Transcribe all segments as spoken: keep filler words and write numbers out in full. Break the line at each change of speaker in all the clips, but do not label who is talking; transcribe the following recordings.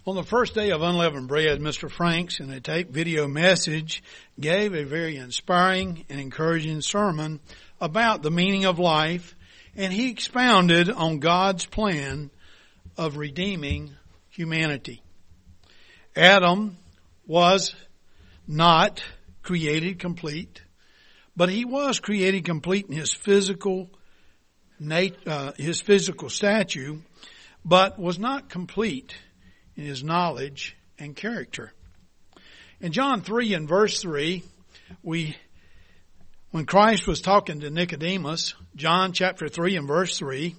On the first day of Unleavened Bread, Mister Franks, in a tape video message, gave a very inspiring and encouraging sermon about the meaning of life, and he expounded on God's plan of redeeming humanity. Adam was not created complete, but he was created complete in his physical nat- uh, his physical stature, but was not complete in his knowledge and character. In John three and verse three, we, when Christ was talking to Nicodemus, John chapter three and verse three,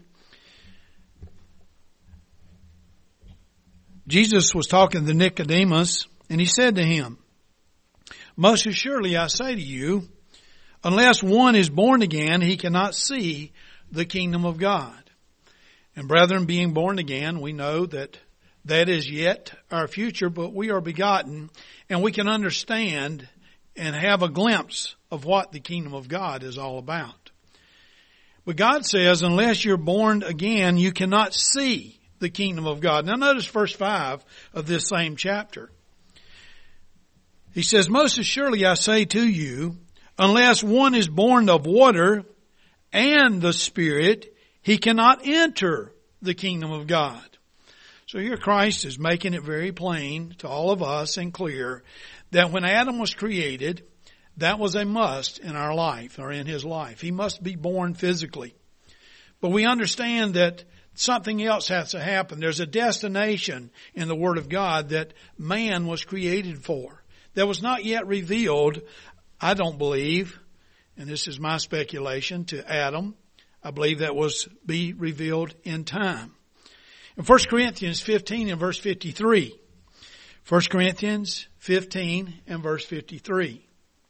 Jesus was talking to Nicodemus, and he said to him, "Most assuredly I say to you, unless one is born again, he cannot see the kingdom of God." And brethren, being born again, we know that that is yet our future, but we are begotten, and we can understand and have a glimpse of what the kingdom of God is all about. But God says, unless you're born again, you cannot see the kingdom of God. Now notice verse five of this same chapter. He says, "Most assuredly I say to you, unless one is born of water and the Spirit, he cannot enter the kingdom of God." So here Christ is making it very plain to all of us and clear that when Adam was created, that was a must in our life or in his life. He must be born physically. But we understand that something else has to happen. There's a destination in the Word of God that man was created for that was not yet revealed, I don't believe, and this is my speculation, to Adam. I believe that was be revealed in time. In First Corinthians fifteen and verse fifty-three. First Corinthians fifteen and verse fifty-three.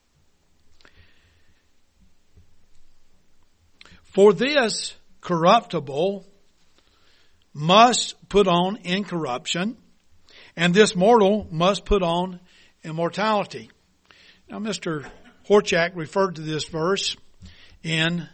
"For this corruptible must put on incorruption, and this mortal must put on immortality." Now Mister Horchak referred to this verse in,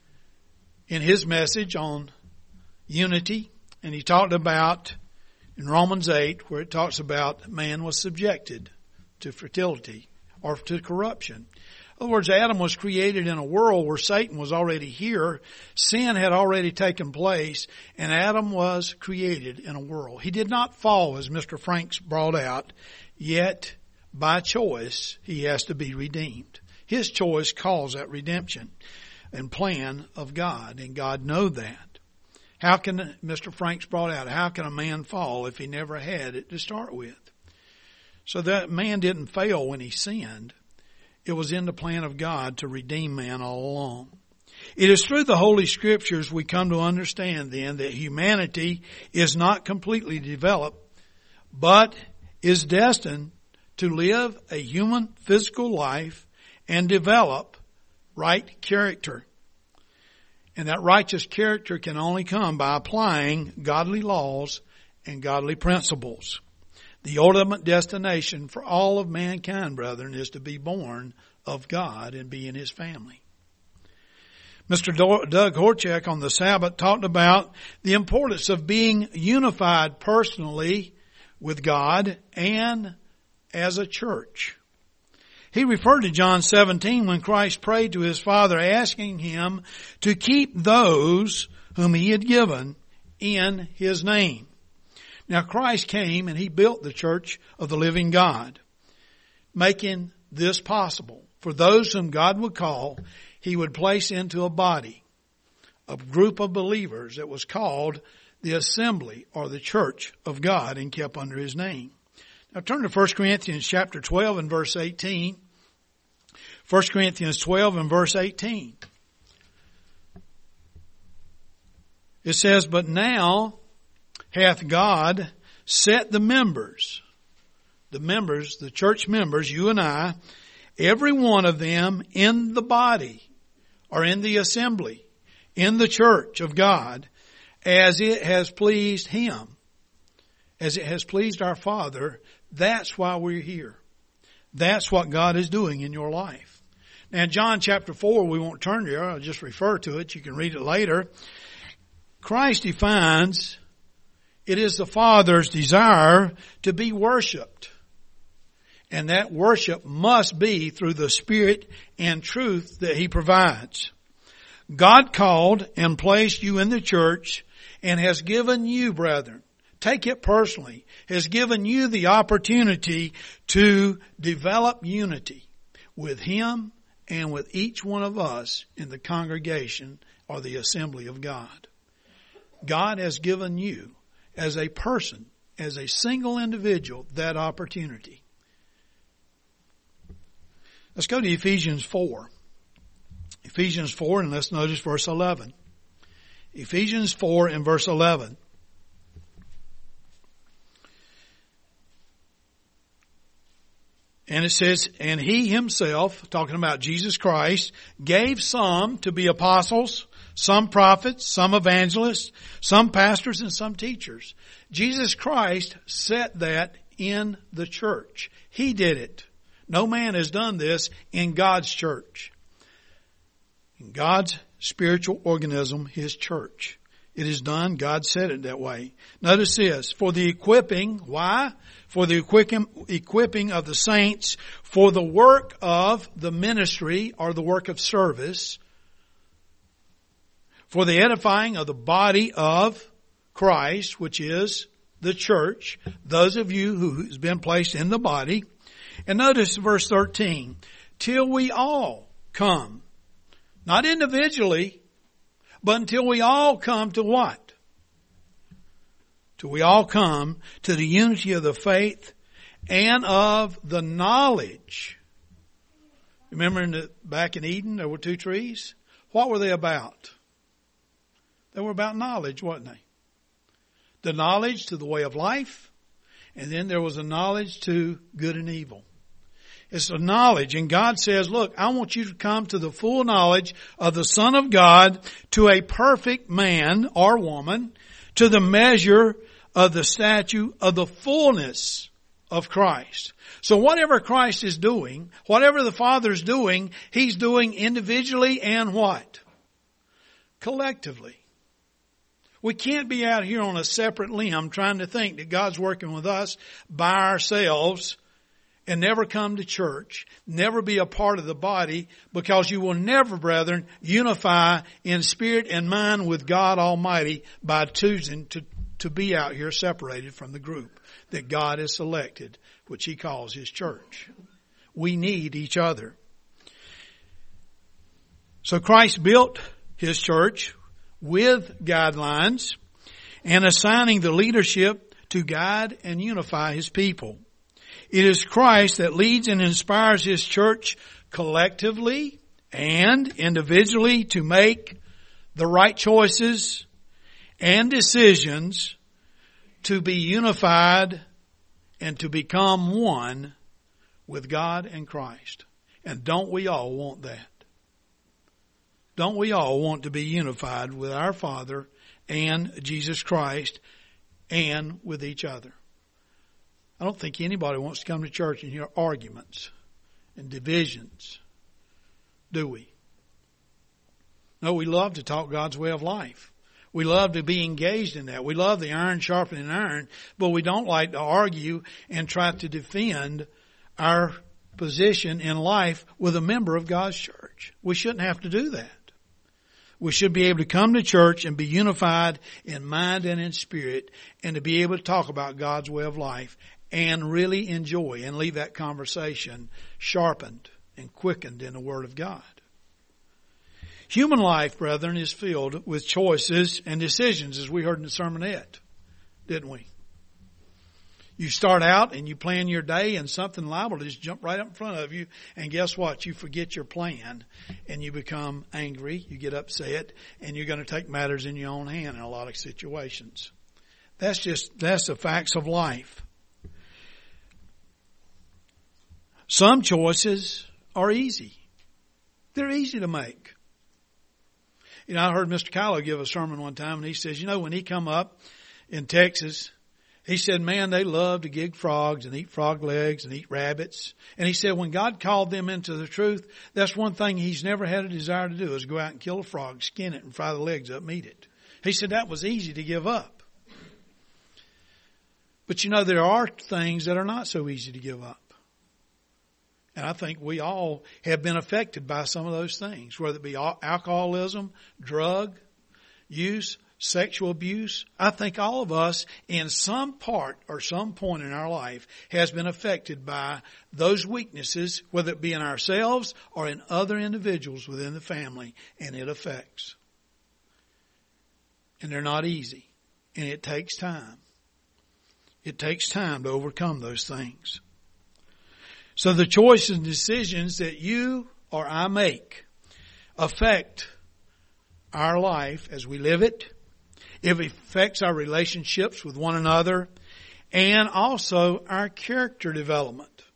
in his message on unity. And he talked about in Romans eight, where it talks about man was subjected to fertility or to corruption. In other words, Adam was created in a world where Satan was already here. Sin had already taken place, and Adam was created in a world. He did not fall, as Mister Franks brought out, yet by choice he has to be redeemed. His choice caused that redemption and plan of God, and God knows that. How can, Mister Franks brought out, how can a man fall if he never had it to start with? So that man didn't fail when he sinned. It was in the plan of God to redeem man all along. It is through the Holy Scriptures we come to understand then that humanity is not completely developed, but is destined to live a human physical life and develop right character. And that righteous character can only come by applying godly laws and godly principles. The ultimate destination for all of mankind, brethren, is to be born of God and be in His family. Mister Doug Horchak on the Sabbath talked about the importance of being unified personally with God and as a church. He referred to John seventeen when Christ prayed to His Father, asking Him to keep those whom He had given in His name. Now Christ came and He built the church of the living God, making this possible. For those whom God would call, He would place into a body, a group of believers that was called the assembly or the church of God and kept under His name. Now turn to First Corinthians chapter twelve and verse eighteen. First Corinthians twelve and verse eighteen. It says, "But now hath God set the members," the members, the church members, you and I, "every one of them in the body," or in the assembly, in the church of God, "as it has pleased Him," as it has pleased our Father. That's why we're here. That's what God is doing in your life. Now, in John chapter four, we won't turn there. I'll just refer to it. You can read it later. Christ defines It is the Father's desire to be worshiped. And that worship must be through the Spirit and truth that He provides. God called and placed you in the church and has given you, brethren, take it personally, has given you the opportunity to develop unity with Him and with each one of us in the congregation or the assembly of God. God has given you as a person, as a single individual, that opportunity. Let's go to Ephesians four. Ephesians four, and let's notice verse eleven. Ephesians four and verse eleven. And it says, and He Himself, talking about Jesus Christ, gave some to be apostles, some prophets, some evangelists, some pastors, and some teachers. Jesus Christ set that in the church. He did it. No man has done this in God's church. In God's spiritual organism, His church. It is done. God said it that way. Notice this. For the equipping, why? For the equipping, equipping of the saints, for the work of the ministry or the work of service, for the edifying of the body of Christ, which is the church, those of you who has been placed in the body. And notice verse thirteen, till we all come, not individually, but until we all come to what? Till we all come to the unity of the faith and of the knowledge. Remember in the, back in Eden, there were two trees? What were they about? They were about knowledge, weren't they? The knowledge to the way of life, and then there was a knowledge to good and evil. It's a knowledge, and God says, look, I want you to come to the full knowledge of the Son of God, to a perfect man or woman, to the measure of the stature of the fullness of Christ. So whatever Christ is doing, whatever the Father's doing, He's doing individually and what? Collectively. We can't be out here on a separate limb trying to think that God's working with us by ourselves and never come to church, never be a part of the body, because you will never, brethren, unify in spirit and mind with God Almighty by choosing to, to be out here separated from the group that God has selected, which He calls His church. We need each other. So Christ built His church with guidelines and assigning the leadership to guide and unify His people. It is Christ that leads and inspires His church collectively and individually to make the right choices and decisions to be unified and to become one with God and Christ. And don't we all want that? Don't we all want to be unified with our Father and Jesus Christ and with each other? I don't think anybody wants to come to church and hear arguments and divisions, do we? No, we love to talk God's way of life. We love to be engaged in that. We love the iron sharpening iron, but we don't like to argue and try to defend our position in life with a member of God's church. We shouldn't have to do that. We should be able to come to church and be unified in mind and in spirit, and to be able to talk about God's way of life and really enjoy and leave that conversation sharpened and quickened in the Word of God. Human life, brethren, is filled with choices and decisions, as we heard in the sermonette, didn't we? You start out and you plan your day, and something liable to just jump right up in front of you, and guess what? You forget your plan and you become angry, you get upset, and you're going to take matters in your own hand in a lot of situations. That's just, that's the facts of life. Some choices are easy. They're easy to make. You know, I heard Mister Kylo give a sermon one time, and he says, you know, when he come up in Texas, he said, man, they love to gig frogs and eat frog legs and eat rabbits. And he said, when God called them into the truth, that's one thing He's never had a desire to do, is go out and kill a frog, skin it, and fry the legs up and eat it. He said that was easy to give up. But you know, there are things that are not so easy to give up. And I think we all have been affected by some of those things, whether it be alcoholism, drug use, sexual abuse. I think all of us in some part or some point in our life has been affected by those weaknesses, whether it be in ourselves or in other individuals within the family, and it affects. And they're not easy. And it takes time. It takes time to overcome those things. So the choices and decisions that you or I make affect our life as we live it. It affects our relationships with one another and also our character development.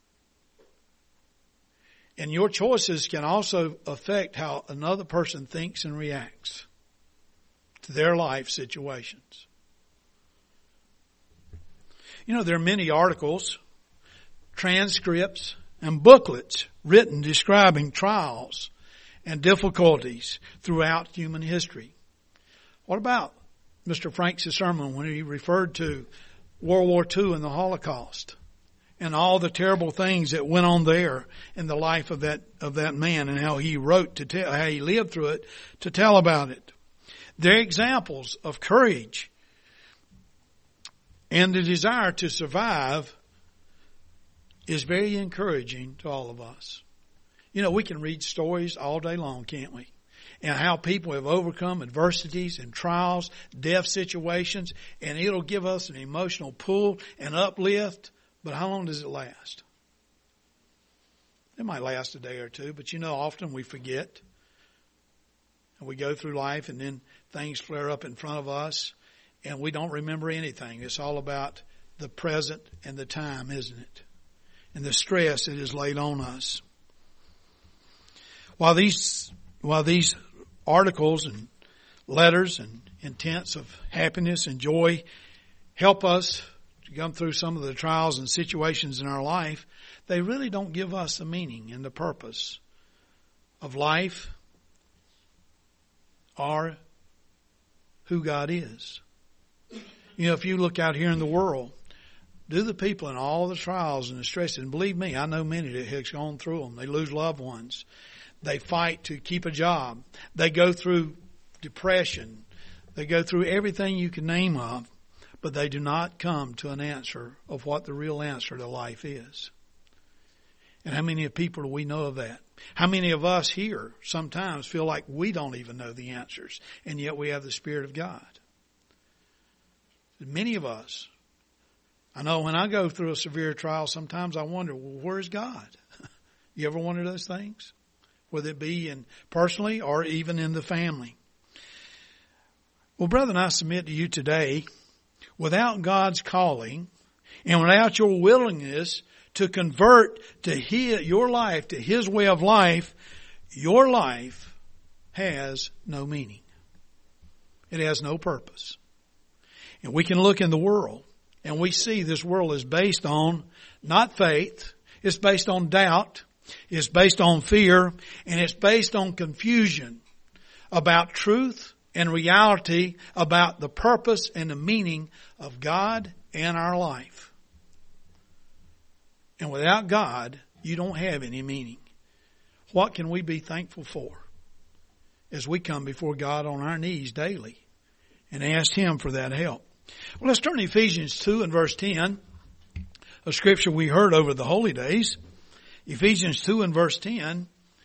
And your choices can also affect how another person thinks and reacts to their life situations. You know, there are many articles, transcripts, and booklets written describing trials and difficulties throughout human history. What about Mister Frank's sermon when he referred to World War Two and the Holocaust and all the terrible things that went on there in the life of that of that man, and how he wrote to tell, how he lived through it to tell about it? They're examples of courage and the desire to survive is very encouraging to all of us. You know, we can read stories all day long, can't we? And how people have overcome adversities and trials, death situations, and it'll give us an emotional pull and uplift. But how long does it last? It might last a day or two, but you know, often we forget. And we go through life and then things flare up in front of us and we don't remember anything. It's all about the present and the time, isn't it? And the stress that is laid on us. While these, while these articles and letters and intents of happiness and joy help us to come through some of the trials and situations in our life, they really don't give us the meaning and the purpose of life or who God is. You know, if you look out here in the world, do the people in all the trials and the stresses, and believe me, I know many that have gone through them. They lose loved ones. They fight to keep a job. They go through depression. They go through everything you can name of, but they do not come to an answer of what the real answer to life is. And how many people do we know of that? How many of us here sometimes feel like we don't even know the answers, and yet we have the Spirit of God? Many of us, I know when I go through a severe trial, sometimes I wonder, well, where's God? You ever wonder those things? Whether it be in personally or even in the family. Well, brethren, I submit to you today, without God's calling and without your willingness to convert to his, your life to His way of life, your life has no meaning. It has no purpose. And we can look in the world and we see this world is based on not faith, it's based on doubt, it's based on fear, and it's based on confusion about truth and reality, about the purpose and the meaning of God and our life. And without God, you don't have any meaning. What can we be thankful for as we come before God on our knees daily and ask Him for that help? Well, let's turn to Ephesians two and verse ten, a scripture we heard over the holy days. Ephesians two and verse ten.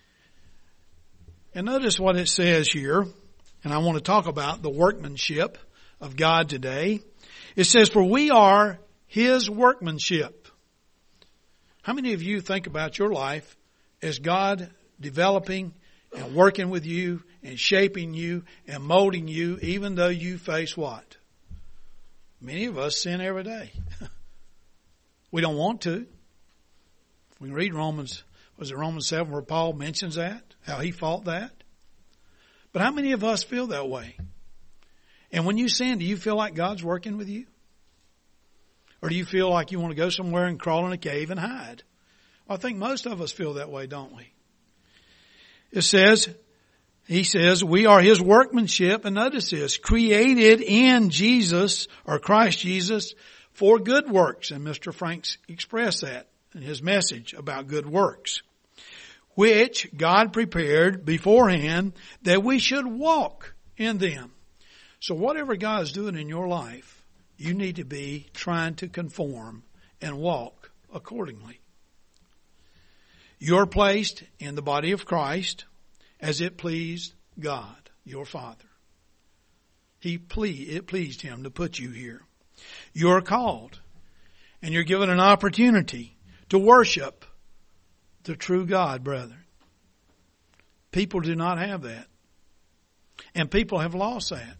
And notice what it says here. And I want to talk about the workmanship of God today. It says, for we are His workmanship. How many of you think about your life as God developing and working with you and shaping you and molding you, even though you face what? Many of us sin every day. We don't want to. We can read Romans, was it Romans seven where Paul mentions that, how he fought that? But how many of us feel that way? And when you sin, do you feel like God's working with you? Or do you feel like you want to go somewhere and crawl in a cave and hide? Well, I think most of us feel that way, don't we? It says, he says, we are His workmanship, and notice this, created in Jesus, or Christ Jesus, for good works. And Mister Franks expressed that in his message about good works, which God prepared beforehand that we should walk in them. So whatever God is doing in your life, you need to be trying to conform and walk accordingly. You're placed in the body of Christ as it pleased God, your Father. He ple- it pleased Him to put you here. You're called, and you're given an opportunity to worship the true God, brethren. People do not have that. And people have lost that.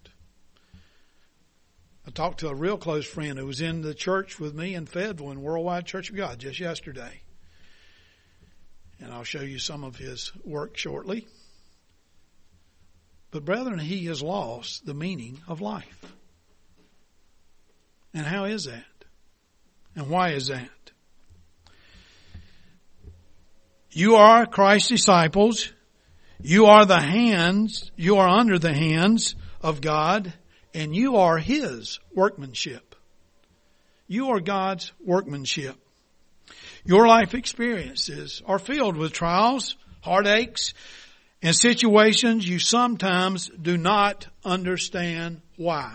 I talked to a real close friend who was in the church with me in Fayetteville in Worldwide Church of God just yesterday. And I'll show you some of his work shortly. But brethren, he has lost the meaning of life. And how is that? And why is that? You are Christ's disciples. You are the hands, you are under the hands of God, and you are His workmanship. You are God's workmanship. Your life experiences are filled with trials, heartaches, and situations you sometimes do not understand why.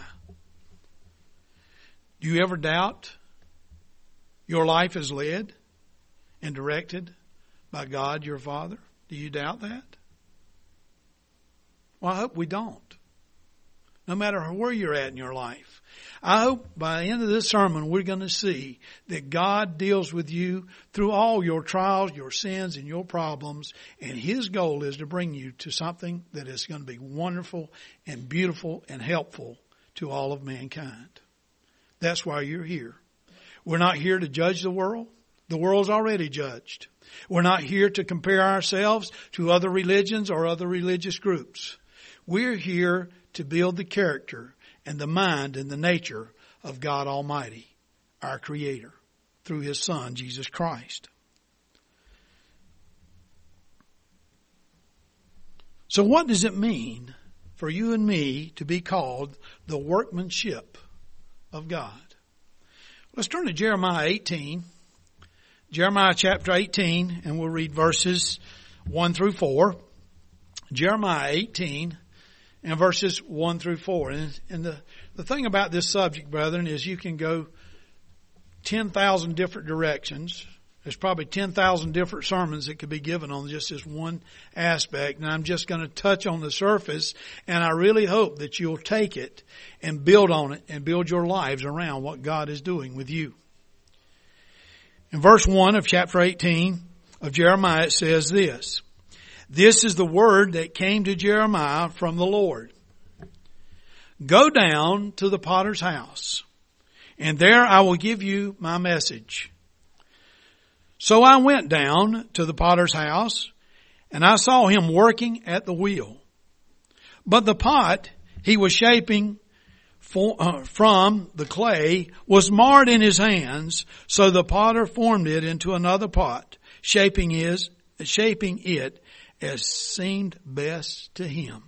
Do you ever doubt your life is led and directed by God, your Father? Do you doubt that? Well, I hope we don't. No matter where you're at in your life. I hope by the end of this sermon we're going to see that God deals with you through all your trials, your sins, and your problems. And His goal is to bring you to something that is going to be wonderful and beautiful and helpful to all of mankind. That's why you're here. We're not here to judge the world. The world's already judged. We're not here to compare ourselves to other religions or other religious groups. We're here to build the character and the mind and the nature of God Almighty, our Creator, through His Son, Jesus Christ. So what does it mean for you and me to be called the workmanship of God? Let's turn to Jeremiah eighteen. Jeremiah chapter eighteen, and we'll read verses one through four. Jeremiah eighteen and verses one through four. And, and the, the thing about this subject, brethren, is you can go ten thousand different directions. There's probably ten thousand different sermons that could be given on just this one aspect. And I'm just going to touch on the surface. And I really hope that you'll take it and build on it and build your lives around what God is doing with you. In verse one of chapter eighteen of Jeremiah, it says this: This is the word that came to Jeremiah from the Lord. Go down to the potter's house, and there I will give you my message. So I went down to the potter's house, and I saw him working at the wheel. But the pot he was shaping for, uh, from the clay was marred in his hands, so the potter formed it into another pot, shaping his, shaping it as seemed best to him.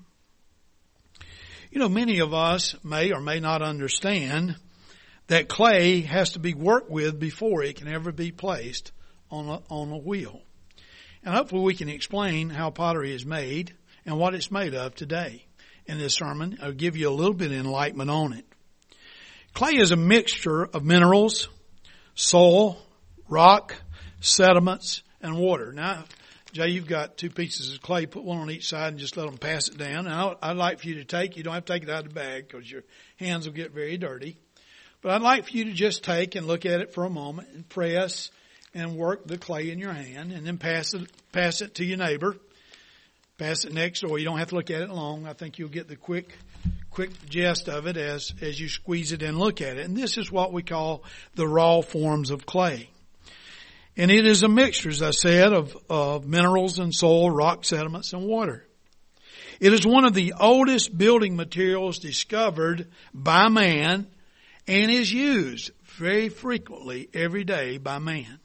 You know, many of us may or may not understand that clay has to be worked with before it can ever be placed on a, on a wheel. And hopefully we can explain how pottery is made and what it's made of today. In this sermon, I'll give you a little bit of enlightenment on it. Clay is a mixture of minerals, soil, rock, sediments, and water. Now, Jay, you've got two pieces of clay. Put one on each side and just let them pass it down. Now, I'd like for you to take, you don't have to take it out of the bag because your hands will get very dirty. But I'd like for you to just take and look at it for a moment and press and work the clay in your hand and then pass it, pass it to your neighbor. Pass it next door. You don't have to look at it long. I think you'll get the quick, quick gist of it as, as you squeeze it and look at it. And this is what we call the raw forms of clay. And it is a mixture, as I said, of, of minerals and soil, rock, sediments, and water. It is one of the oldest building materials discovered by man and is used very frequently every day by man.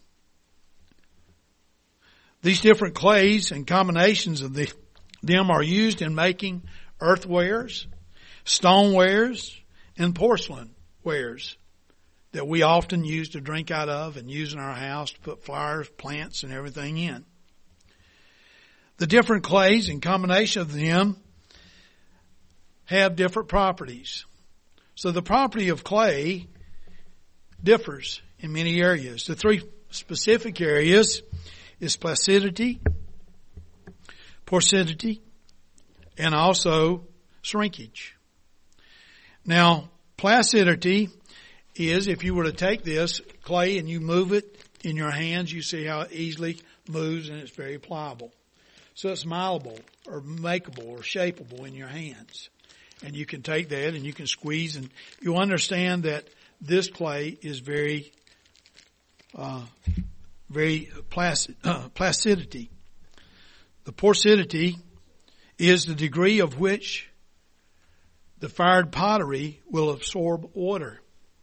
These different clays and combinations of the, them are used in making earthwares, stonewares, and porcelain wares. that we often use to drink out of and use in our house to put flowers, plants, and everything in. The different clays and combination of them have different properties. So the property of clay differs in many areas. The three specific areas is plasticity, porosity, and also shrinkage. Now, plasticity is, if you were to take this clay and you move it in your hands, you see how it easily moves and it's very pliable. So it's malleable or makeable or shapeable in your hands. And you can take that and you can squeeze, and you understand that this clay is very, uh, very plastic, uh, plasticity. The porosity is the degree of which the fired pottery will absorb water.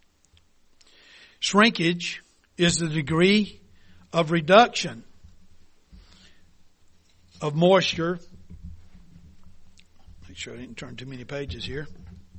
Shrinkage is the degree of reduction of moisture. Make sure I didn't turn too many pages here.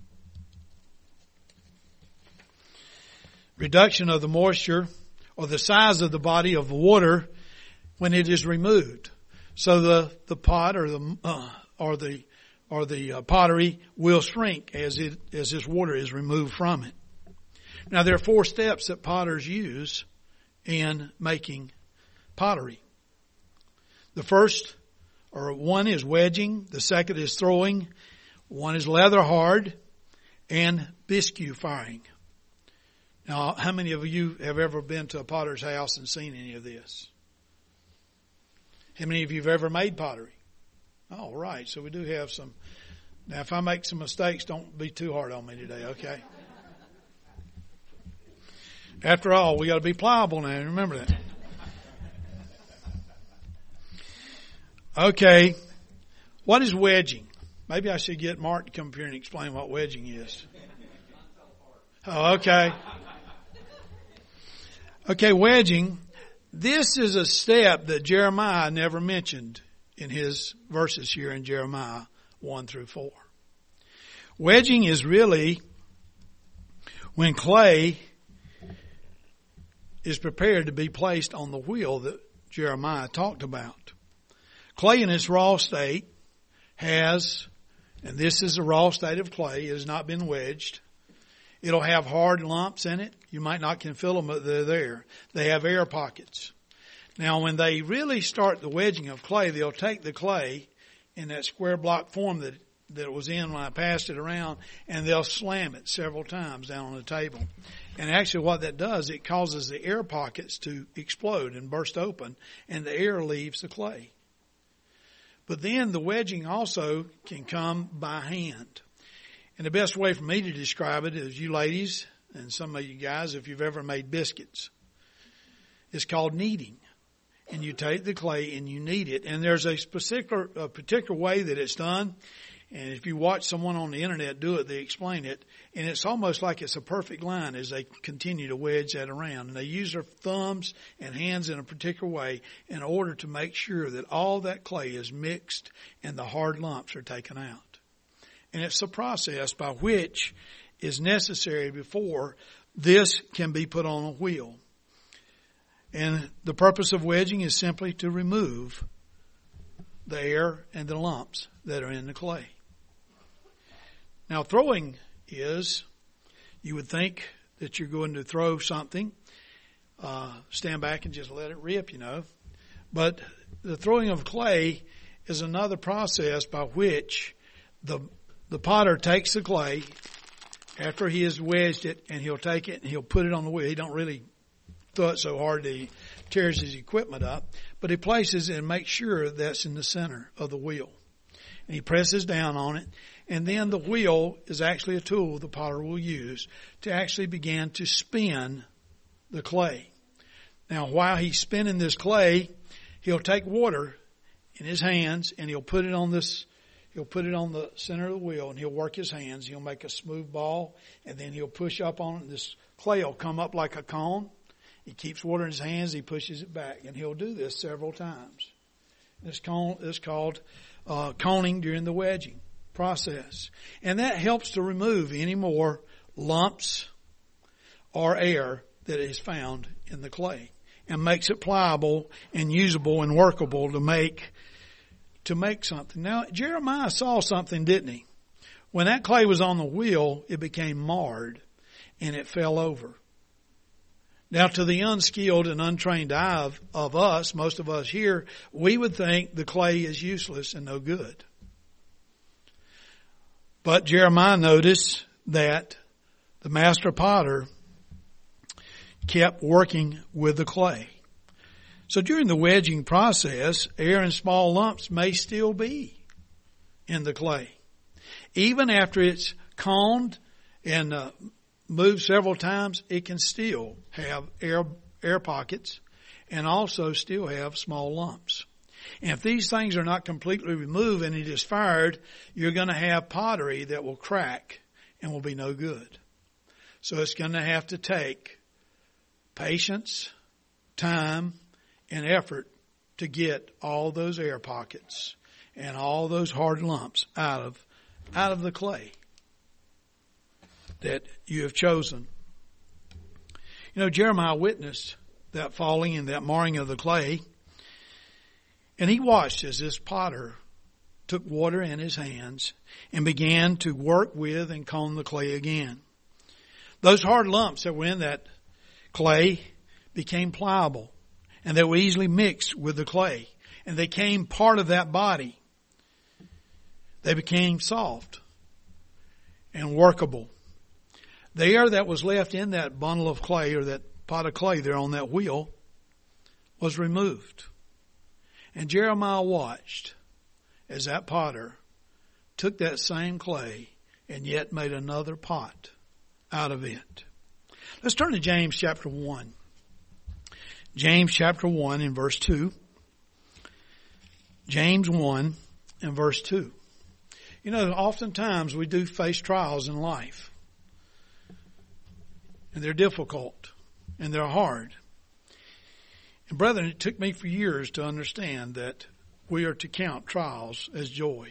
Reduction of the moisture or the size of the body of the water when it is removed. So the, the pot or the uh, or the or the uh, pottery will shrink as it as this water is removed from it. Now there are four steps that potters use in making pottery. The first or one is wedging, the second is throwing, one is leather hard, and biscuit firing. Now, how many of you have ever been to a potter's house and seen any of this? How many of you have ever made pottery? All right, so we do have some. Now, if I make some mistakes, don't be too hard on me today, okay? After all, we got to be pliable now. Remember that. Okay, what is wedging? Maybe I should get Mark to come up here and explain what wedging is. Oh, okay. Okay, wedging. This is a step that Jeremiah never mentioned in his verses here in Jeremiah one through four. Wedging is really when clay is prepared to be placed on the wheel that Jeremiah talked about. Clay in its raw state has, and this is the raw state of clay, it has not been wedged. It'll have hard lumps in it. You might not can feel them, but they're there. They have air pockets. Now, when they really start the wedging of clay, they'll take the clay in that square block form that, that it was in when I passed it around, and they'll slam it several times down on the table. And actually what that does, it causes the air pockets to explode and burst open, and the air leaves the clay. But then the wedging also can come by hand. And the best way for me to describe it is, you ladies and some of you guys, if you've ever made biscuits, it's called kneading. And you take the clay and you knead it. And there's a particular, a particular way that it's done. And if you watch someone on the internet do it, they explain it. And it's almost like it's a perfect line as they continue to wedge that around. And they use their thumbs and hands in a particular way in order to make sure that all that clay is mixed and the hard lumps are taken out. And it's a process by which is necessary before this can be put on a wheel. And the purpose of wedging is simply to remove the air and the lumps that are in the clay. Now, throwing is, you would think that you're going to throw something, uh, stand back and just let it rip, you know. But the throwing of clay is another process by which the the potter takes the clay after he has wedged it, and he'll take it and he'll put it on the wheel. He don't really throw it so hard that he tears his equipment up, but he places it and makes sure that's in the center of the wheel. And he presses down on it, and then the wheel is actually a tool the potter will use to actually begin to spin the clay. Now, while he's spinning this clay, he'll take water in his hands and he'll put it on this, he'll put it on the center of the wheel, and he'll work his hands. He'll make a smooth ball, and then he'll push up on it, and this clay will come up like a cone. He keeps water in his hands, he pushes it back, and he'll do this several times. This cone is called uh, coning during the wedging process. And that helps to remove any more lumps or air that is found in the clay, and makes it pliable and usable and workable to make to make something. Now, Jeremiah saw something, didn't he? When that clay was on the wheel, it became marred and it fell over. Now, to the unskilled and untrained eye of, of us, most of us here, we would think the clay is useless and no good. But Jeremiah noticed that the master potter kept working with the clay. So during the wedging process, air and small lumps may still be in the clay. Even after it's coned and uh, moved several times, it can still have air air pockets and also still have small lumps. And if these things are not completely removed and it is fired, you're going to have pottery that will crack and will be no good. So it's going to have to take patience, time, and effort to get all those air pockets and all those hard lumps out of out of the clay that you have chosen. You know, Jeremiah witnessed that falling and that marring of the clay, and he watched as this potter took water in his hands and began to work with and comb the clay again. Those hard lumps that were in that clay became pliable, and they were easily mixed with the clay, and they became part of that body. They became soft and workable. The air that was left in that bundle of clay, or that pot of clay there on that wheel, was removed. And Jeremiah watched as that potter took that same clay and yet made another pot out of it. Let's turn to James chapter one. James chapter one and verse two. James one and verse two. You know, oftentimes we do face trials in life. And they're difficult. And they're hard. And brethren, it took me for years to understand that we are to count trials as joy.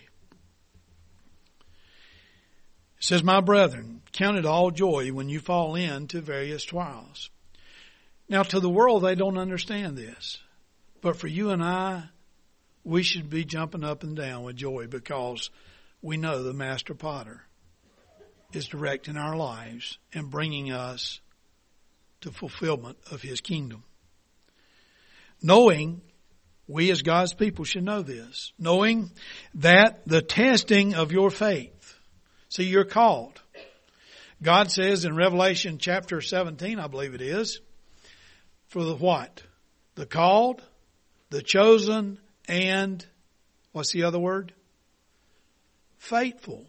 It says, my brethren, count it all joy when you fall into various trials. Now, to the world, they don't understand this. But for you and I, we should be jumping up and down with joy because we know the Master Potter is directing our lives and bringing us to fulfillment of His kingdom. Knowing, we as God's people should know this, knowing that the testing of your faith, see, you're called. God says in Revelation chapter seventeen, I believe it is, for the what? The called, the chosen, and what's the other word? Faithful.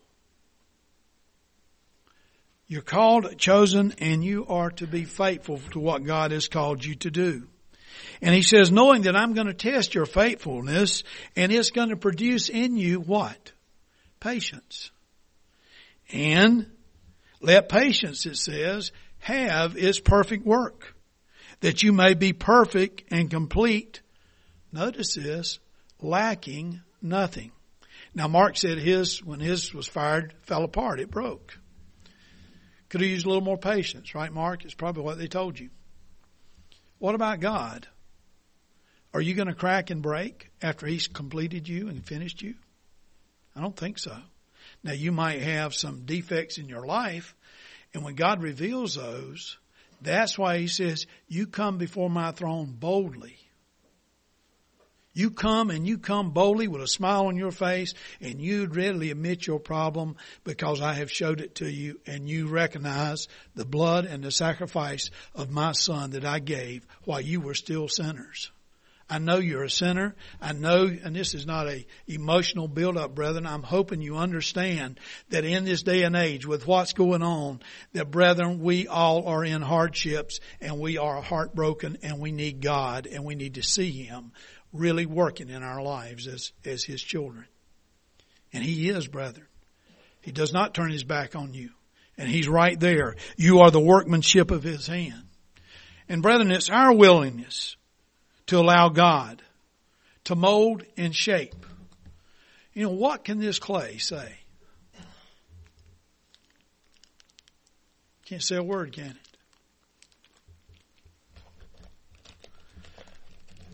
You're called, chosen, and you are to be faithful to what God has called you to do. And He says, knowing that I'm going to test your faithfulness, and it's going to produce in you what? Patience. And let patience, it says, have its perfect work, that you may be perfect and complete. Notice this, lacking nothing. Now Mark said his, when his was fired, fell apart. It broke. Could have used a little more patience, right, Mark? It's probably what they told you. What about God? Are you going to crack and break after He's completed you and finished you? I don't think so. Now, you might have some defects in your life, and when God reveals those, that's why He says, you come before my throne boldly. You come and you come boldly with a smile on your face, and you'd readily admit your problem because I have showed it to you, and you recognize the blood and the sacrifice of my Son that I gave while you were still sinners. I know you're a sinner. I know, and this is not a emotional build-up, brethren. I'm hoping you understand that in this day and age, with what's going on, that, brethren, we all are in hardships, and we are heartbroken, and we need God, and we need to see Him really working in our lives as, as His children. And He is, brethren. He does not turn His back on you. And He's right there. You are the workmanship of His hand. And brethren, it's our willingness to allow God to mold and shape. You know, what can this clay say? Can't say a word, can it?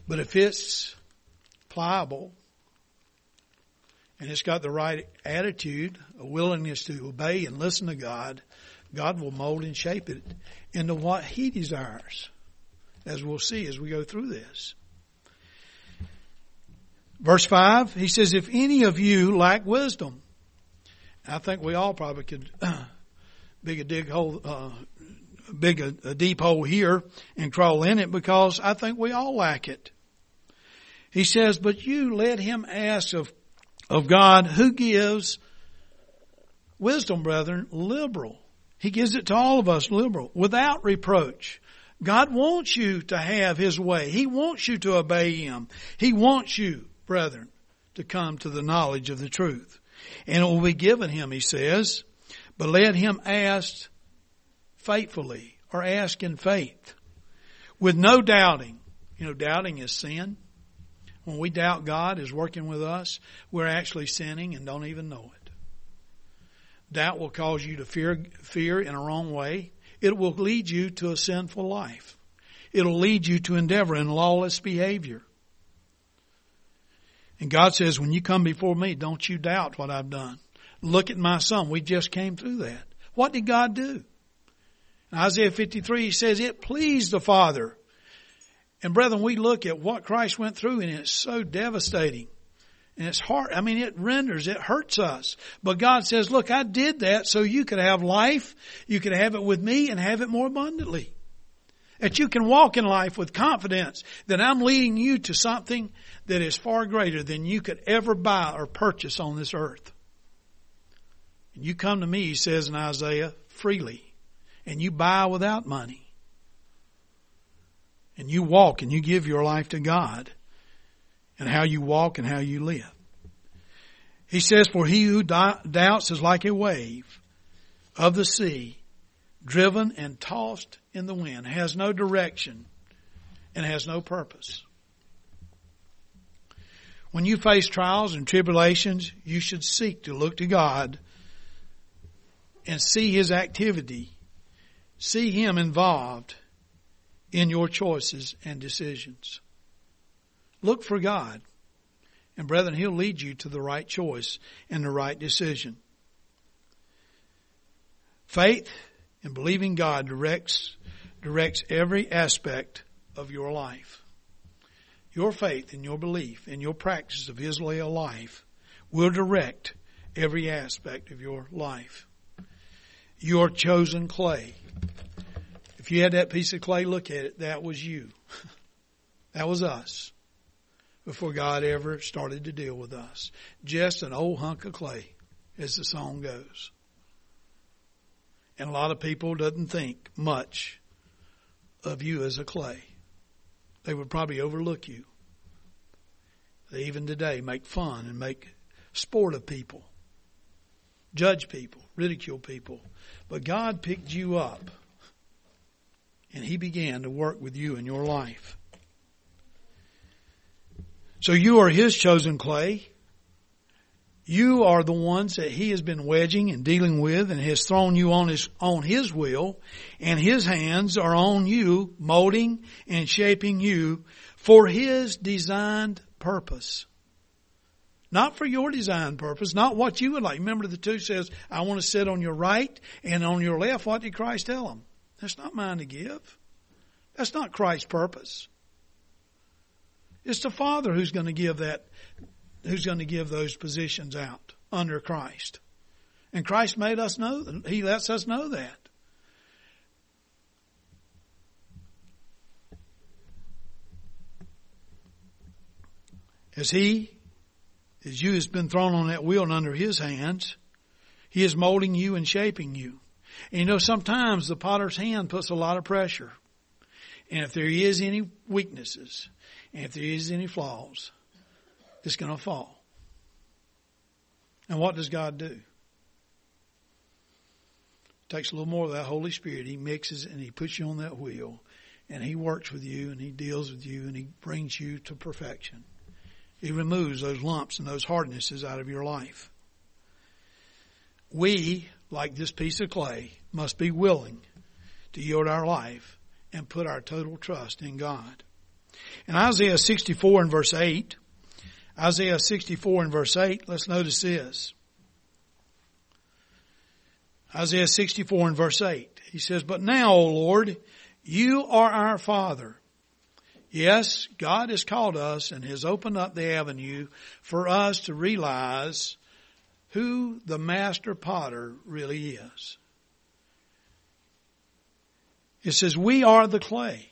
But if it's pliable and it's got the right attitude, a willingness to obey and listen to God, God will mold and shape it into what He desires, as we'll see as we go through this. Verse five, he says, if any of you lack wisdom. I think we all probably could dig a dig hole, uh, dig a, a deep hole here and crawl in it, because I think we all lack it. He says, but you let him ask of, of God, who gives wisdom, brethren, liberal. He gives it to all of us liberal, without reproach. God wants you to have His way. He wants you to obey Him. He wants you, brethren, to come to the knowledge of the truth. And it will be given him, he says, but let him ask faithfully, or ask in faith, with no doubting. You know, doubting is sin. When we doubt God is working with us, we're actually sinning and don't even know it. Doubt will cause you to fear, fear in a wrong way. It will lead you to a sinful life. It'll lead you to endeavor in lawless behavior. And God says, when you come before me, don't you doubt what I've done. Look at my son. We just came through that. What did God do? In Isaiah fifty-three, he says, it pleased the Father. And brethren, we look at what Christ went through, and it's so devastating. And it's hard. I mean, it renders, it hurts us. But God says, look, I did that so you could have life. You could have it with me and have it more abundantly. That you can walk in life with confidence that I'm leading you to something that is far greater than you could ever buy or purchase on this earth. And you come to me, he says in Isaiah, freely. And you buy without money. And you walk and you give your life to God. And how you walk and how you live. He says, for he who doubts is like a wave of the sea, driven and tossed in the wind, has no direction and has no purpose. When you face trials and tribulations, you should seek to look to God and see His activity, see Him involved in your choices and decisions. Look for God. And brethren, He'll lead you to the right choice and the right decision. Faith and believing God directs, directs every aspect of your life. Your faith and your belief and your practice of His way of life will direct every aspect of your life. Your chosen clay. If you had that piece of clay, look at it, that was you. That was us. Before God ever started to deal with us. Just an old hunk of clay, as the song goes. And a lot of people doesn't think much of you as a clay. They would probably overlook you. They even today make fun and make sport of people. Judge people, ridicule people. But God picked you up. And He began to work with you in your life. So you are His chosen clay. You are the ones that He has been wedging and dealing with and has thrown you on His, on His wheel. And His hands are on you, molding and shaping you for His designed purpose. Not for your designed purpose, not what you would like. Remember the two says, I want to sit on your right and on your left. What did Christ tell them? That's not mine to give. That's not Christ's purpose. It's the Father who's going to give that, who's going to give those positions out under Christ. And Christ made us know, He lets us know that. As He, as you has been thrown on that wheel and under His hands, He is molding you and shaping you. And you know, sometimes the potter's hand puts a lot of pressure. And if there is any weaknesses, and if there is any flaws, it's going to fall. And what does God do? It takes a little more of that Holy Spirit. He mixes it and He puts you on that wheel. And He works with you and He deals with you and He brings you to perfection. He removes those lumps and those hardnesses out of your life. We, like this piece of clay, must be willing to yield our life and put our total trust in God. In Isaiah sixty-four and verse eight, Isaiah sixty-four and verse eight, let's notice this. Isaiah sixty-four and verse eight. He says, "But now, O Lord, you are our Father." Yes, God has called us and has opened up the avenue for us to realize who the master potter really is. It says, "We are the clay.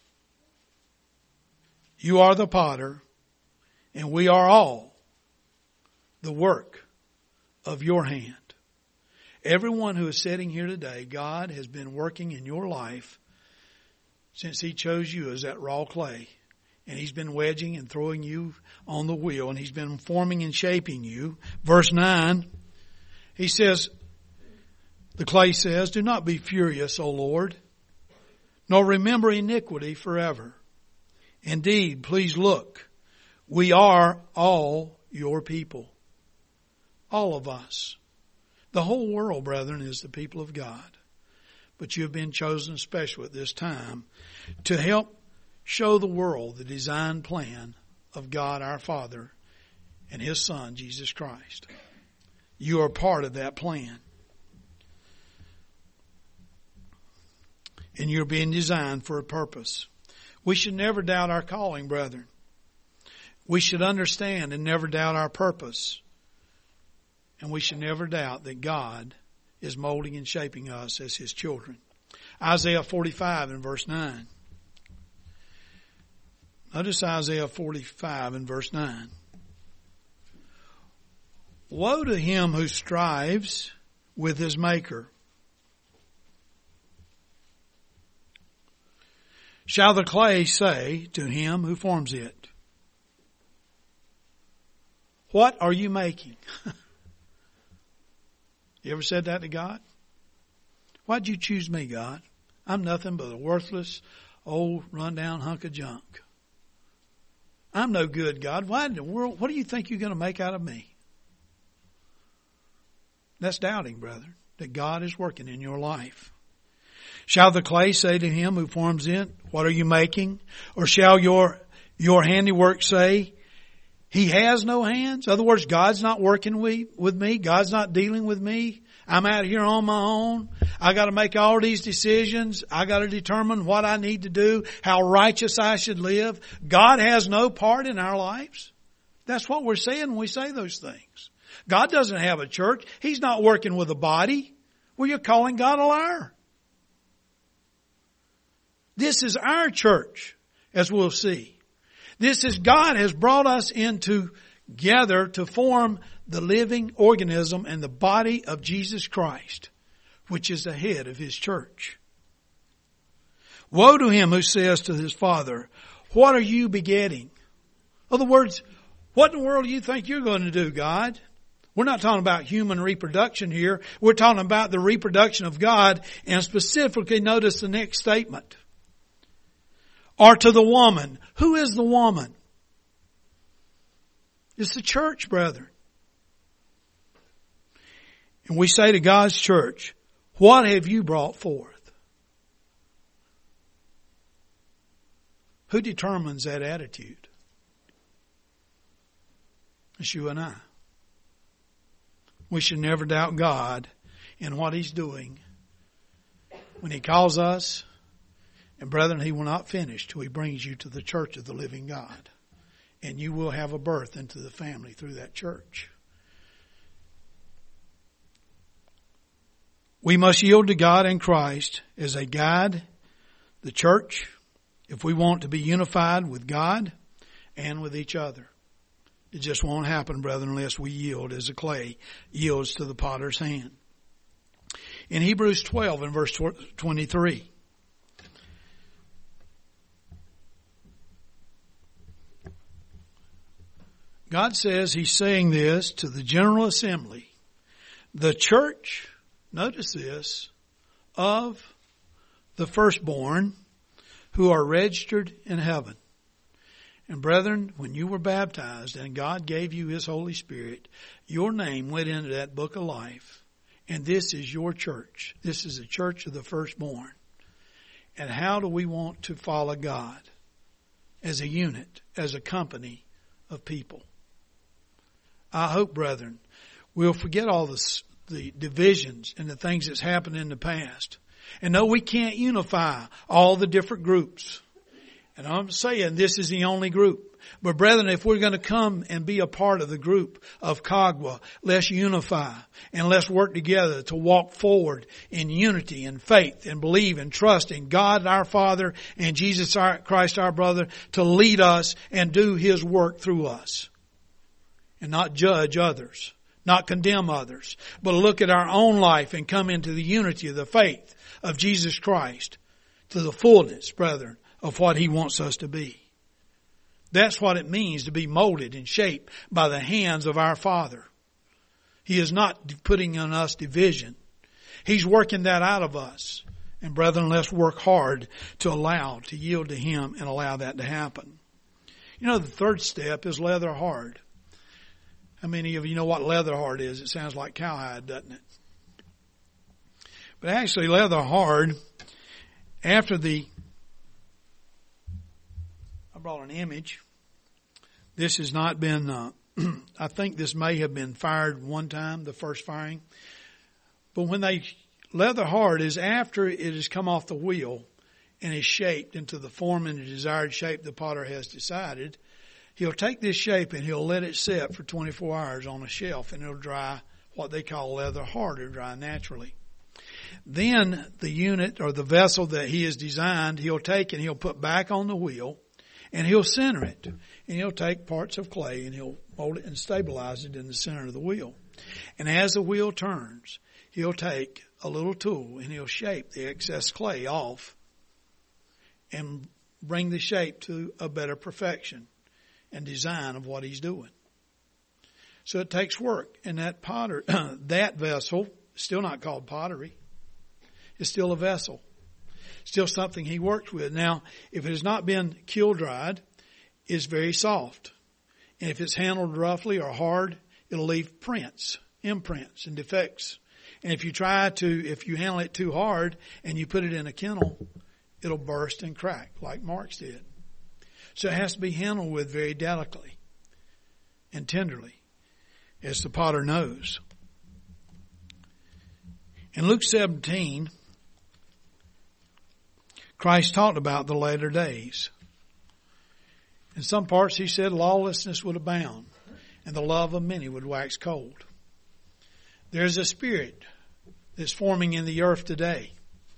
You are the potter, and we are all the work of your hand." Everyone who is sitting here today, God has been working in your life since He chose you as that raw clay. And He's been wedging and throwing you on the wheel, and He's been forming and shaping you. Verse nine, He says, the clay says, "Do not be furious, O Lord, nor remember iniquity forever. Indeed, please look, we are all your people." All of us. The whole world, brethren, is the people of God. But you have been chosen special at this time to help show the world the design plan of God our Father and His Son, Jesus Christ. You are part of that plan. And you're being designed for a purpose. We should never doubt our calling, brethren. We should understand and never doubt our purpose. And we should never doubt that God is molding and shaping us as His children. Isaiah forty-five and verse nine. Notice Isaiah forty-five and verse nine. "Woe to him who strives with his Maker. Shall the clay say to him who forms it, what are you making?" You ever said that to God? Why'd you choose me, God? I'm nothing but a worthless, old, rundown hunk of junk. I'm no good, God. Why in the world, what do you think you're going to make out of me? That's doubting, brother, that God is working in your life. "Shall the clay say to him who forms it, what are you making? Or shall your, your handiwork say, he has no hands?" In other words, God's not working with me. God's not dealing with me. I'm out here on my own. I got to make all these decisions. I got to determine what I need to do, how righteous I should live. God has no part in our lives. That's what we're saying when we say those things. God doesn't have a church. He's not working with a body. Well, you're calling God a liar. This is our church, as we'll see. This is God has brought us into together to form the living organism and the body of Jesus Christ, which is the head of His church. "Woe to him who says to his father, what are you begetting?" In other words, what in the world do you think you're going to do, God? We're not talking about human reproduction here. We're talking about the reproduction of God, and specifically notice the next statement. "Or to the woman." Who is the woman? It's the church, brethren. And we say to God's church, what have you brought forth? Who determines that attitude? It's you and I. We should never doubt God in what He's doing. When He calls us, and brethren, He will not finish till He brings you to the church of the living God. And you will have a birth into the family through that church. We must yield to God and Christ as a guide, the church, if we want to be unified with God and with each other. It just won't happen, brethren, unless we yield as the clay yields to the potter's hand. In Hebrews twelve and verse twenty-three, God says He's saying this to the General Assembly. The church, notice this, of the firstborn who are registered in heaven. And brethren, when you were baptized and God gave you His Holy Spirit, your name went into that book of life. And this is your church. This is the church of the firstborn. And how do we want to follow God as a unit, as a company of people. I hope, brethren, we'll forget all this, the divisions and the things that's happened in the past. And no, we can't unify all the different groups. And I'm saying this is the only group. But brethren, if we're going to come and be a part of the group of Kagwa, let's unify and let's work together to walk forward in unity and faith and believe and trust in God our Father and Jesus our, Christ our brother to lead us and do His work through us. And not judge others, not condemn others, but look at our own life and come into the unity of the faith of Jesus Christ to the fullness, brethren, of what He wants us to be. That's what it means to be molded and shaped by the hands of our Father. He is not putting on us division. He's working that out of us. And brethren, let's work hard to allow, to yield to Him and allow that to happen. You know, the third step is leather hard. How many of you know what leather hard is? It sounds like cowhide, doesn't it? But actually, leather hard, after the, I brought an image. This has not been, uh, I think this may have been fired one time, the first firing. But when they, leather hard is after it has come off the wheel and is shaped into the form and the desired shape the potter has decided. He'll take this shape and he'll let it set for twenty-four hours on a shelf and it'll dry what they call leather hard. It'll dry naturally. Then the unit or the vessel that he has designed, he'll take and he'll put back on the wheel and he'll center it. And he'll take parts of clay and he'll mold it and stabilize it in the center of the wheel. And as the wheel turns, he'll take a little tool and he'll shape the excess clay off and bring the shape to a better perfection and design of what he's doing. So it takes work. And that potter, that vessel, still not called pottery. It's still a vessel. Still something he works with. Now, if it has not been kiln dried, it's very soft. And if it's handled roughly or hard, it'll leave prints, imprints, and defects. And if you try to, if you handle it too hard and you put it in a kennel, it'll burst and crack like Mark's did. So it has to be handled with very delicately and tenderly, as the potter knows. In Luke seventeen, Christ talked about the latter days. In some parts he said lawlessness would abound and the love of many would wax cold. There's a spirit that's forming in the earth today.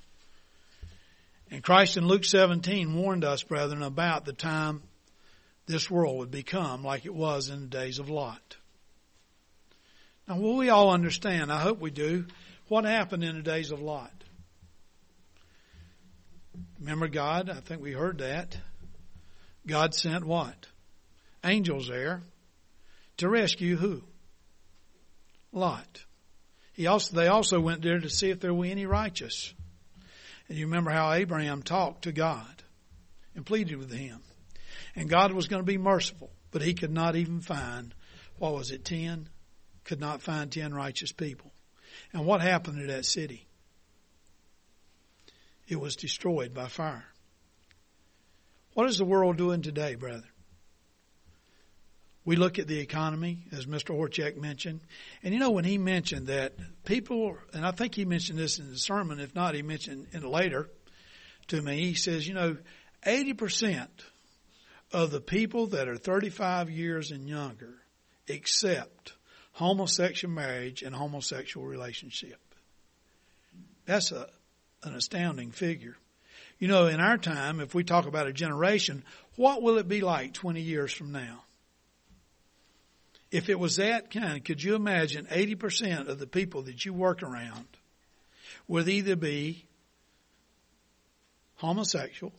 And Christ in Luke seventeen warned us, brethren, about the time this world would become like it was in the days of Lot. Now, will we all understand, I hope we do, what happened in the days of Lot? Remember God? I think we heard that. God sent what? Angels there to rescue who? Lot. He also, they also went there to see if there were any righteous. And you remember how Abraham talked to God and pleaded with Him. And God was going to be merciful, but he could not even find, what was it, ten? Could not find ten righteous people. And what happened to that city? It was destroyed by fire. What is the world doing today, brethren? We look at the economy, as Mister Horchak mentioned. And you know, when he mentioned that people, and I think he mentioned this in the sermon, if not, he mentioned it later to me. He says, you know, eighty percent of the people that are thirty-five years and younger accept homosexual marriage and homosexual relationship. That's a, an astounding figure. You know, in our time, if we talk about a generation, what will it be like twenty years from now? If it was that kind, could you imagine eighty percent of the people that you work around would either be homosexual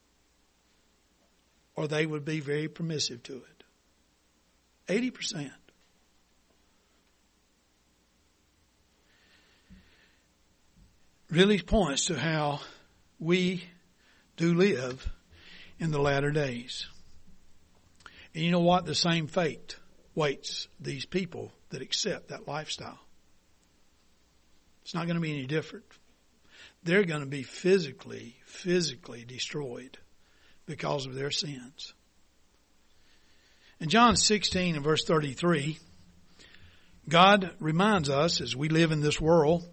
or they would be very permissive to it? eighty percent. Really points to how we do live in the latter days. And you know what? The same fate waits these people that accept that lifestyle. It's not going to be any different. They're going to be physically, physically destroyed because of their sins. In John sixteen and verse thirty-three, God reminds us as we live in this world,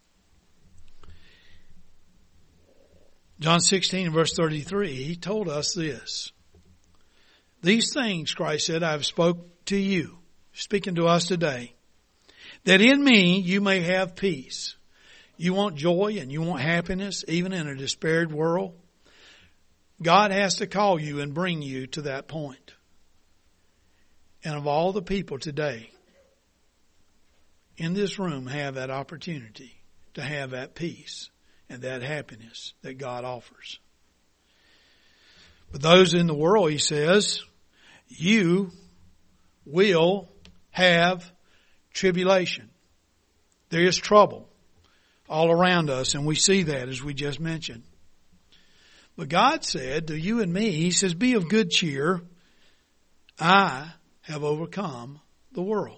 John sixteen and verse thirty-three, He told us this. These things, Christ said, I have spoke to you, speaking to us today, that in me you may have peace. You want joy and you want happiness, even in a despaired world. God has to call you and bring you to that point. And of all the people today in this room have that opportunity to have that peace and that happiness that God offers. But those in the world, He says, you will have tribulation. There is trouble all around us, and we see that as we just mentioned. But God said to you and me, He says, be of good cheer. I have overcome the world.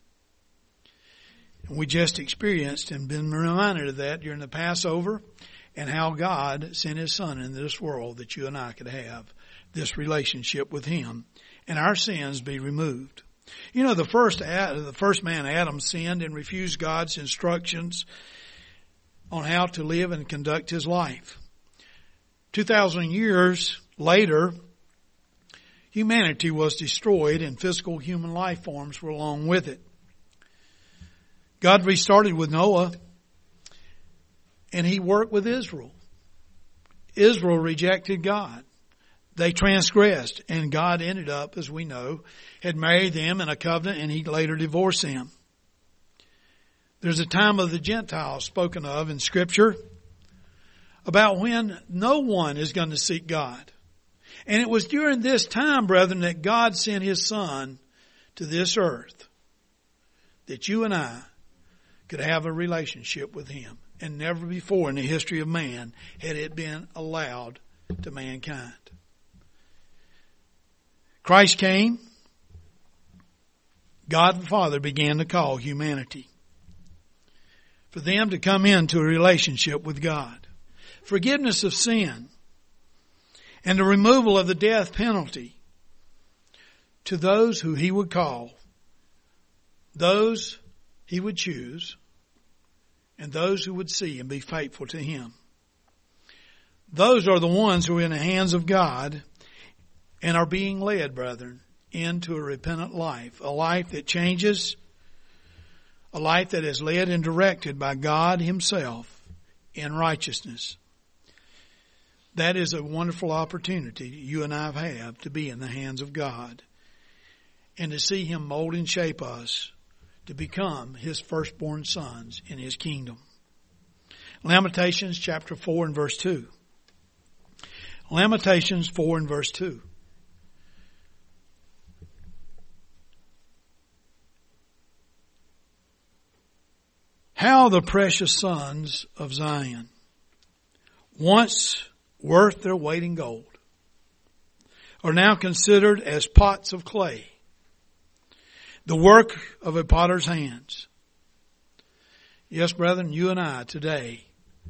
And we just experienced and been reminded of that during the Passover and how God sent His Son into this world that you and I could have this relationship with Him and our sins be removed. You know, the first, the first man, Adam, sinned and refused God's instructions on how to live and conduct his life. Two thousand years later, humanity was destroyed and physical human life forms were along with it. God restarted with Noah and He worked with Israel. Israel rejected God. They transgressed, and God ended up, as we know, had married them in a covenant, and He later divorced them. There's a time of the Gentiles spoken of in Scripture about when no one is going to seek God. And it was during this time, brethren, that God sent His Son to this earth, that you and I could have a relationship with Him. And never before in the history of man had it been allowed to mankind. Christ came. God the Father began to call humanity for them to come into a relationship with God. Forgiveness of sin and the removal of the death penalty to those who He would call, those He would choose, and those who would see and be faithful to Him. Those are the ones who are in the hands of God and are being led, brethren, into a repentant life, a life that changes, a life that is led and directed by God Himself in righteousness. That is a wonderful opportunity you and I have to be in the hands of God and to see Him mold and shape us to become His firstborn sons in His kingdom. Lamentations chapter four and verse two. Lamentations four and verse two. How the precious sons of Zion, once worth their weight in gold, are now considered as pots of clay, the work of a potter's hands. Yes, brethren, you and I today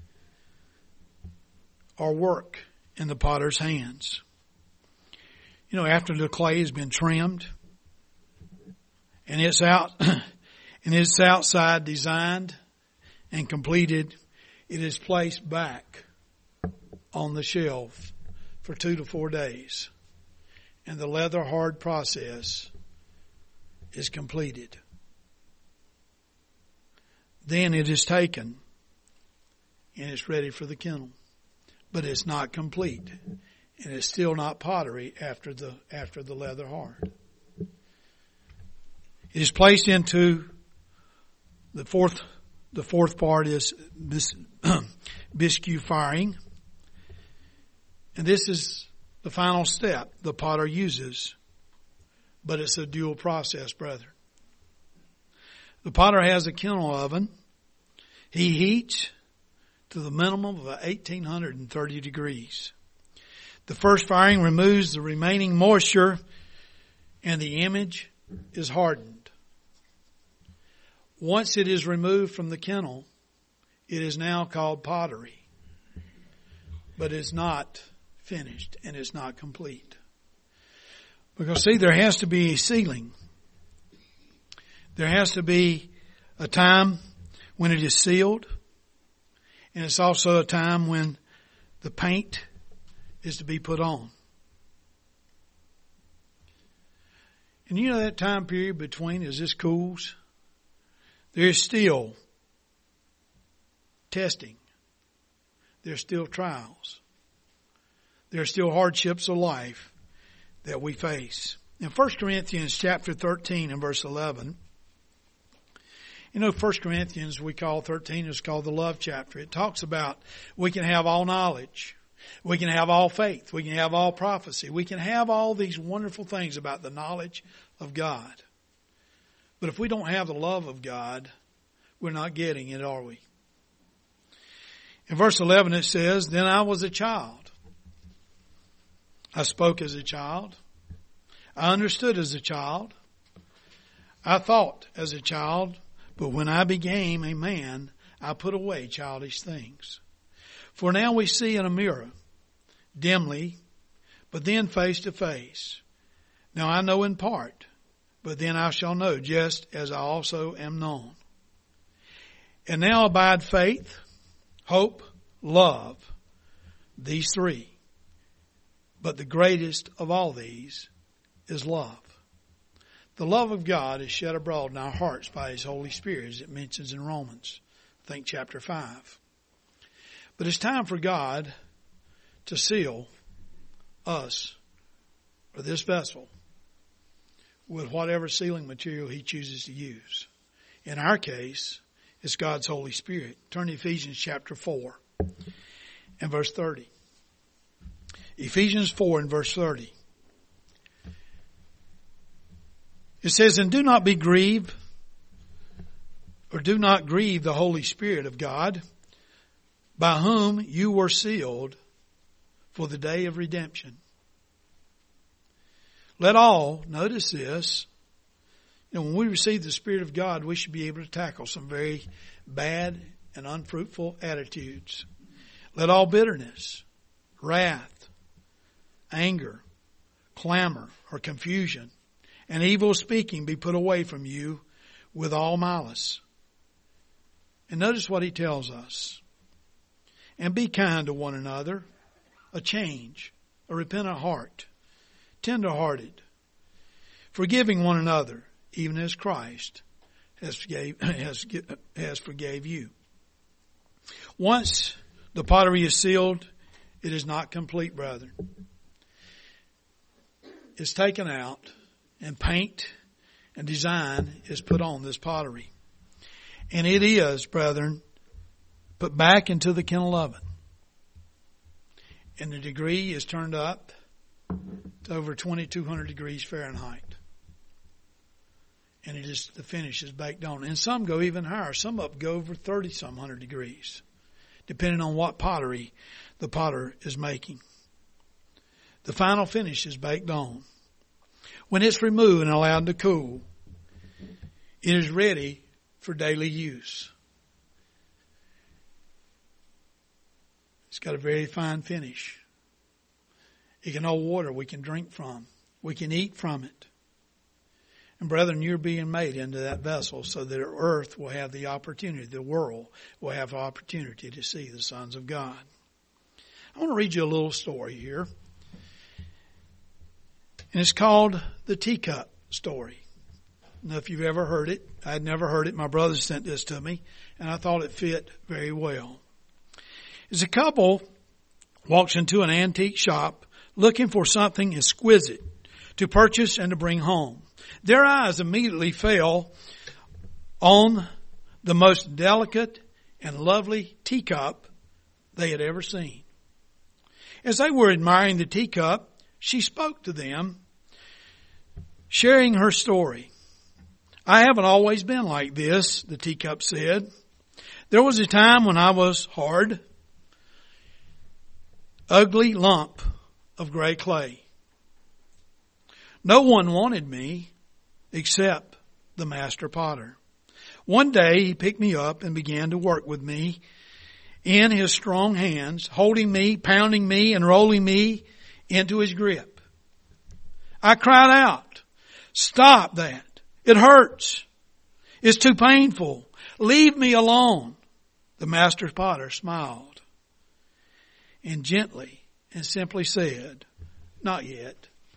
are work in the potter's hands. You know, after the clay has been trimmed and it's out and it's outside designed and completed, it is placed back on the shelf for two to four days. And the leather hard process is completed. Then it is taken and it's ready for the kiln. But it's not complete. And it's still not pottery after the after the leather hard. It is placed into the fourth the fourth part is bis, biscuit firing. And this is the final step the potter uses. But it's a dual process, brethren. The potter has a kiln oven. He heats to the minimum of eighteen thirty degrees. The first firing removes the remaining moisture and the image is hardened. Once it is removed from the kiln, it is now called pottery. But it's not finished and it's not complete. Because see, there has to be a sealing. There has to be a time when it is sealed. And it's also a time when the paint is to be put on. And you know that time period between as this cools, there's still testing. There's still trials. There's still hardships of life that we face. In First Corinthians chapter thirteen and verse eleven, you know, First Corinthians we call thirteen is called the love chapter. It talks about we can have all knowledge. We can have all faith. We can have all prophecy. We can have all these wonderful things about the knowledge of God. But if we don't have the love of God, we're not getting it, are we? In verse eleven it says, "Then I was a child. I spoke as a child. I understood as a child. I thought as a child. But when I became a man, I put away childish things. For now we see in a mirror, dimly, but then face to face. Now I know in part, but then I shall know just as I also am known. And now abide faith, hope, love, these three. But the greatest of all these is love. The love of God is shed abroad in our hearts by His Holy Spirit, as it mentions in Romans, I think chapter five. But it's time for God to seal us, or this vessel, with whatever sealing material He chooses to use. In our case, it's God's Holy Spirit. Turn to Ephesians chapter four and verse thirty. Ephesians four and verse thirty. It says, "And do not be grieved, or do not grieve the Holy Spirit of God, by whom you were sealed for the day of redemption." Let all, notice this, you know, when we receive the Spirit of God, we should be able to tackle some very bad and unfruitful attitudes. Let all bitterness, wrath, anger, clamor, or confusion, and evil speaking be put away from you with all malice. And notice what he tells us. And be kind to one another, a change, a repentant heart, tender-hearted, forgiving one another, even as Christ has forgave, has, has forgave you. Once the pottery is sealed, it is not complete, brethren. It's taken out, and paint and design is put on this pottery. And it is, brethren, put back into the kennel oven. And the degree is turned up to over twenty-two hundred degrees Fahrenheit. And it is, the finish is baked on. And some go even higher. Some of them go over thirty some hundred degrees, depending on what pottery the potter is making. The final finish is baked on. When it's removed and allowed to cool, it is ready for daily use. It's got a very fine finish. It can hold water we can drink from. We can eat from it. And brethren, you're being made into that vessel so that earth will have the opportunity, the world will have the opportunity to see the sons of God. I want to read you a little story here. And it's called the teacup story. Now, if you've ever heard it, I had never heard it. My brother sent this to me, and I thought it fit very well. It's a couple walks into an antique shop looking for something exquisite to purchase and to bring home. Their eyes immediately fell on the most delicate and lovely teacup they had ever seen. As they were admiring the teacup, she spoke to them, sharing her story. "I haven't always been like this," the teacup said. "There was a time when I was hard, ugly lump of gray clay. No one wanted me except the master potter. One day he picked me up and began to work with me in his strong hands, holding me, pounding me, and rolling me into his grip. I cried out, "Stop that. It hurts. It's too painful. Leave me alone." The master potter smiled and gently and simply said, "Not yet."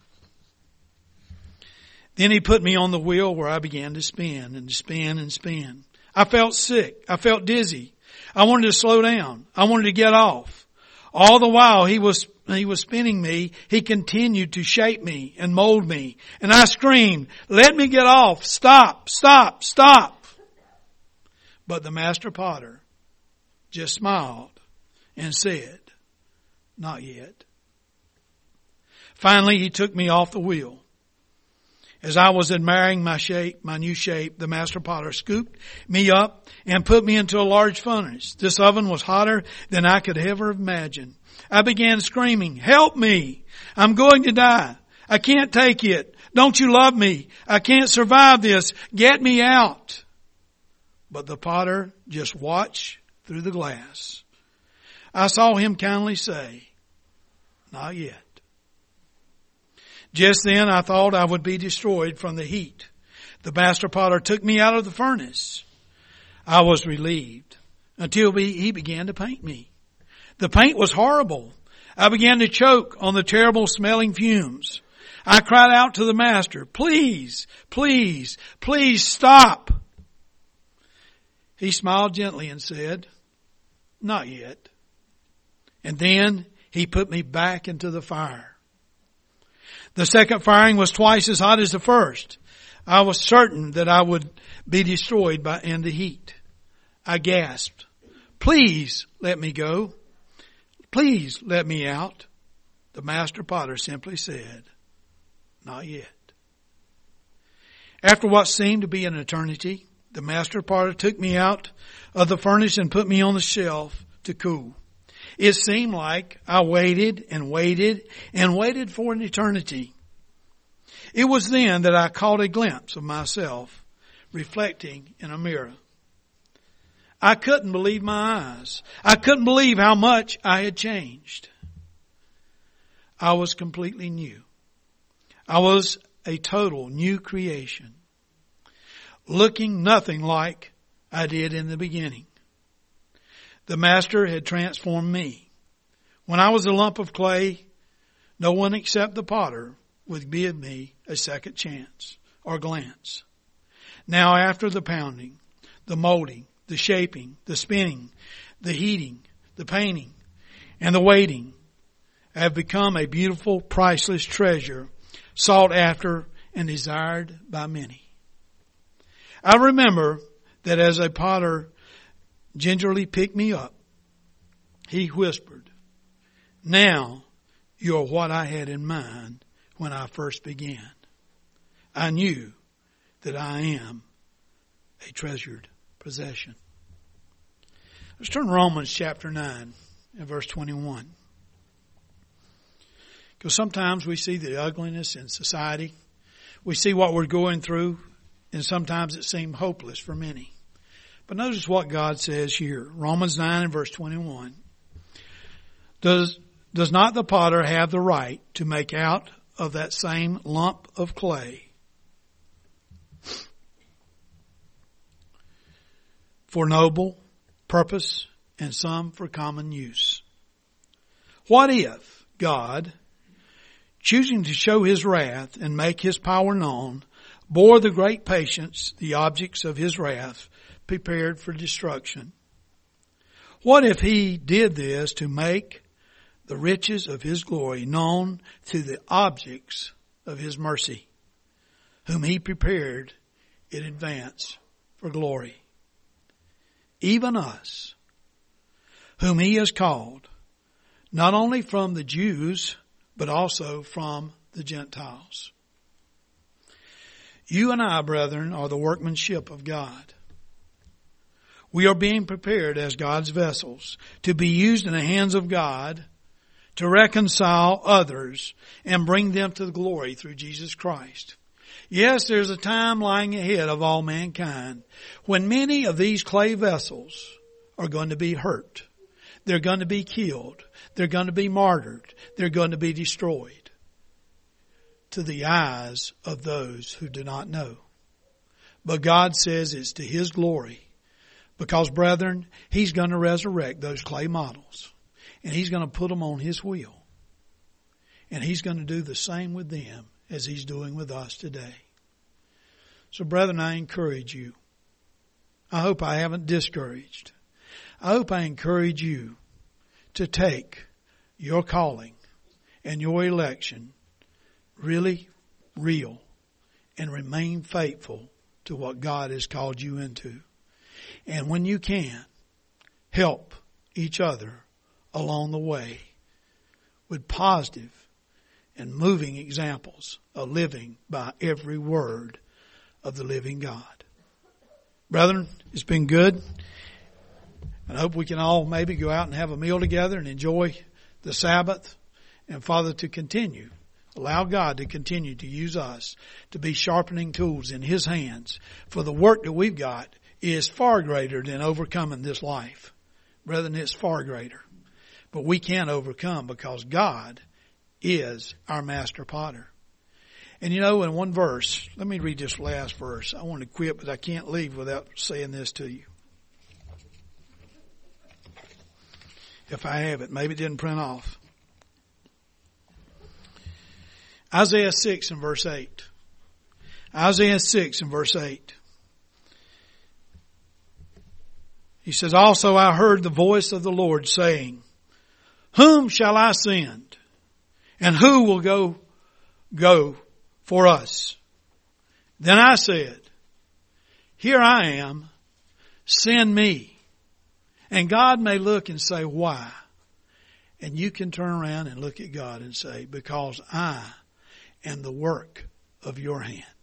Then he put me on the wheel where I began to spin and to spin and spin. I felt sick. I felt dizzy. I wanted to slow down. I wanted to get off. All the while he was, he was spinning me, he continued to shape me and mold me. And I screamed, "Let me get off. Stop, stop, stop." But the master potter just smiled and said, "Not yet." Finally, he took me off the wheel. As I was admiring my shape, my new shape, the master potter scooped me up and put me into a large furnace. This oven was hotter than I could ever imagine. I began screaming, "Help me! I'm going to die. I can't take it. Don't you love me? I can't survive this. Get me out." But the potter just watched through the glass. I saw him kindly say, "Not yet." Just then I thought I would be destroyed from the heat. The master potter took me out of the furnace. I was relieved until he began to paint me. The paint was horrible. I began to choke on the terrible smelling fumes. I cried out to the master, "Please, please, please stop." He smiled gently and said, "Not yet." And then he put me back into the fire. The second firing was twice as hot as the first. I was certain that I would be destroyed by in the heat. I gasped, "Please let me go. Please let me out." The master potter simply said, "Not yet." After what seemed to be an eternity, the master potter took me out of the furnace and put me on the shelf to cool. It seemed like I waited and waited and waited for an eternity. It was then that I caught a glimpse of myself reflecting in a mirror. I couldn't believe my eyes. I couldn't believe how much I had changed. I was completely new. I was a total new creation, looking nothing like I did in the beginning. The master had transformed me. When I was a lump of clay, no one except the potter would give me a second chance or glance. Now after the pounding, the molding, the shaping, the spinning, the heating, the painting, and the waiting, I have become a beautiful, priceless treasure, sought after and desired by many. I remember that as a potter gingerly picked me up, he whispered, "Now you're what I had in mind when I first began. I knew that I am a treasured possession." Let's turn to Romans chapter nine and verse twenty-one. Because sometimes we see the ugliness in society. We see what we're going through, and sometimes it seems hopeless for many. But notice what God says here. Romans nine and verse twenty-one. Does, does not the potter have the right to make out of that same lump of clay for noble purpose and some for common use? What if God, choosing to show his wrath and make his power known, bore the great patience the objects of his wrath prepared for destruction? What if he did this to make the riches of his glory known to the objects of his mercy, whom he prepared in advance for glory? Even us, whom he has called, not only from the Jews, but also from the Gentiles. You and I, brethren, are the workmanship of God. We are being prepared as God's vessels to be used in the hands of God to reconcile others and bring them to the glory through Jesus Christ. Yes, there's a time lying ahead of all mankind when many of these clay vessels are going to be hurt. They're going to be killed. They're going to be martyred. They're going to be destroyed. to the eyes of those who do not know. But God says it's to His glory. Because, brethren, He's going to resurrect those clay models. And He's going to put them on His wheel. And He's going to do the same with them as He's doing with us today. So, brethren, I encourage you. I hope I haven't discouraged. I hope I encourage you to take your calling and your election really real and remain faithful to what God has called you into. And when you can, help each other along the way with positive and moving examples of living by every word of the living God. Brethren, it's been good. And I hope we can all maybe go out and have a meal together and enjoy the Sabbath. And Father, to continue, allow God to continue to use us to be sharpening tools in His hands. For the work that we've got is far greater than overcoming this life. Brethren, it's far greater. But we can overcome because God is our master potter. And you know, in one verse, let me read this last verse. I want to quit, but I can't leave without saying this to you. If I have it, maybe it didn't print off. Isaiah six and verse eight. Isaiah six and verse eight. He says, also I heard the voice of the Lord saying, whom shall I send? And who will go, go for us? Then I said, here I am, send me. And God may look and say, why? And you can turn around and look at God and say, because I am the work of your hand.